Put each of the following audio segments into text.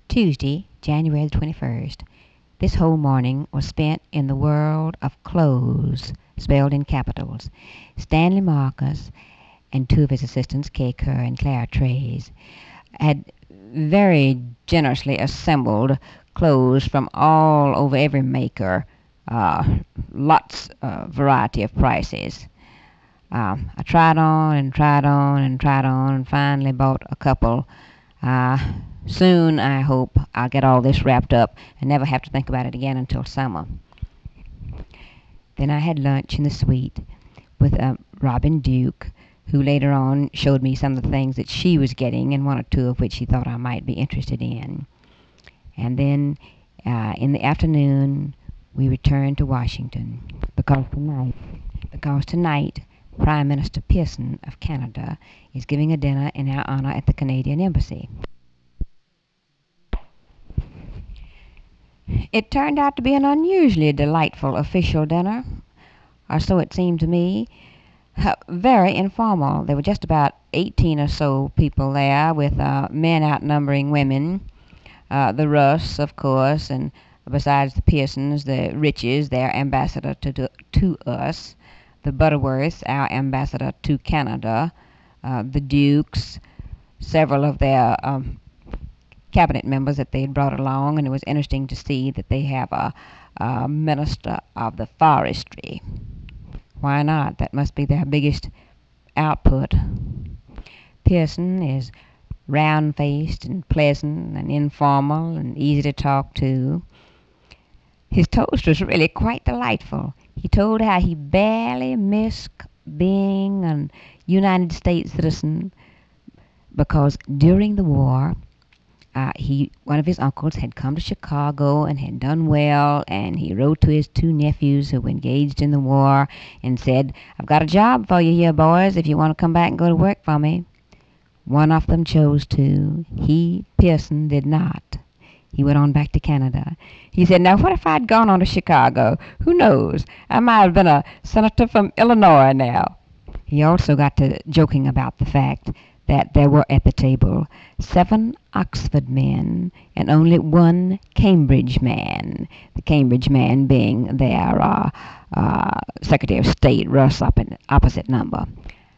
Tuesday, January the 21st. This whole morning was spent in the world of clothes, spelled in capitals. Stanley Marcus and two of his assistants, Kay Kerr and Clara Trays, had very generously assembled clothes from all over every maker, lots of variety of prices. I tried on and tried on and tried on and finally bought a couple. Uh, Soon, I hope, I'll get all this wrapped up and never have to think about it again until summer. Then I had lunch in the suite with Robin Duke, who later on showed me some of the things that she was getting, and one or two of which she thought I might be interested in. And then in the afternoon, we returned to Washington because tonight Prime Minister Pearson of Canada is giving a dinner in our honor at the Canadian Embassy. It turned out to be an unusually delightful official dinner, or so it seemed to me. Very informal. There were just about 18 or so people there, with men outnumbering women. The Russ, of course, and besides the Pearsons, the Riches, their ambassador to us, the Butterworths, our ambassador to Canada, the Dukes, several of their cabinet members that they had brought along, and it was interesting to see that they have a minister of the forestry. Why not? That must be their biggest output. Pearson is round-faced and pleasant and informal and easy to talk to. His toast was really quite delightful. He told how he barely missed being a United States citizen because during the war, one of his uncles had come to Chicago and had done well, and he wrote to his two nephews who were engaged in the war and said, "I've got a job for you here, boys, if you want to come back and go to work for me." One of them chose to. He, Pearson, did not. He went on back to Canada. He said, "Now, what if I'd gone on to Chicago? Who knows? I might have been a senator from Illinois now." He also got to joking about the fact that there were at the table 7 Oxford men and only 1 Cambridge man, the Cambridge man being their Secretary of State, Russ, up in opposite number.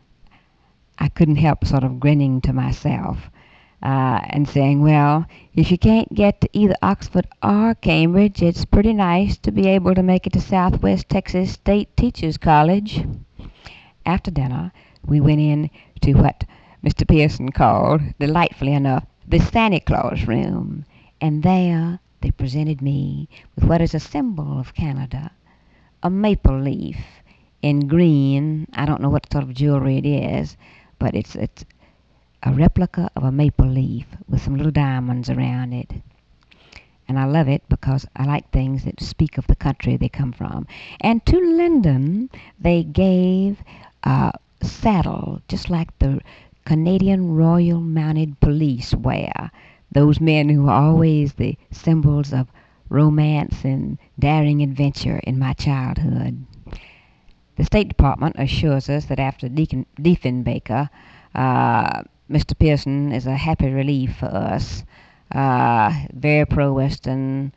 I couldn't help sort of grinning to myself and saying, well, if you can't get to either Oxford or Cambridge, it's pretty nice to be able to make it to Southwest Texas State Teachers College. After dinner, we went in to what Mr. Pearson called, delightfully enough, the Santa Claus room, and there they presented me with what is a symbol of Canada, a maple leaf in green. I don't know what sort of jewelry it is, but it's a replica of a maple leaf with some little diamonds around it. And I love it because I like things that speak of the country they come from. And to Lyndon, they gave a saddle, just like the Canadian Royal Mounted Police wear. Those men who are always the symbols of romance and daring adventure in my childhood. The State Department assures us that after Diefenbaker, Mr. Pearson is a happy relief for us. Very pro-Western,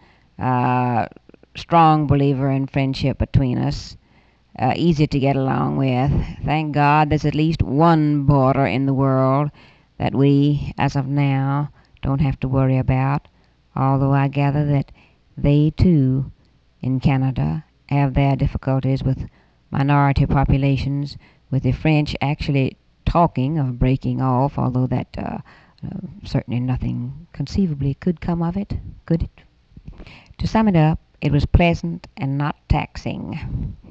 strong believer in friendship between us. Easy to get along with. Thank God there's at least one border in the world that we, as of now, don't have to worry about, although I gather that they too, in Canada, have their difficulties with minority populations, with the French actually talking of breaking off, although that certainly nothing conceivably could come of it, could it? To sum it up, it was pleasant and not taxing.